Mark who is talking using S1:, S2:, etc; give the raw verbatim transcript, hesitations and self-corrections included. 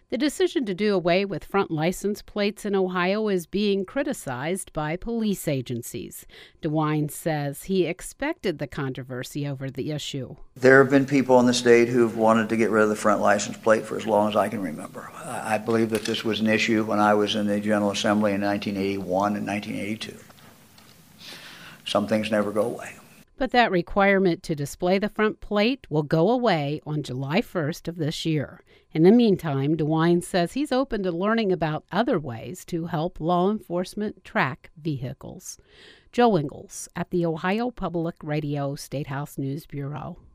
S1: The decision to do away with front license plates in Ohio is being criticized by police agencies. DeWine says he expected the controversy over the issue.
S2: There have been people in the state who've wanted to get rid of the front license plate for as long as I can remember. I believe that this was an issue when I was in the General Assembly in nineteen eighty-one and nineteen eighty-two. Some things never go away.
S1: But that requirement to display the front plate will go away on July first of this year. In the meantime, DeWine says he's open to learning about other ways to help law enforcement track vehicles. Joe Ingles at the Ohio Public Radio State House News Bureau.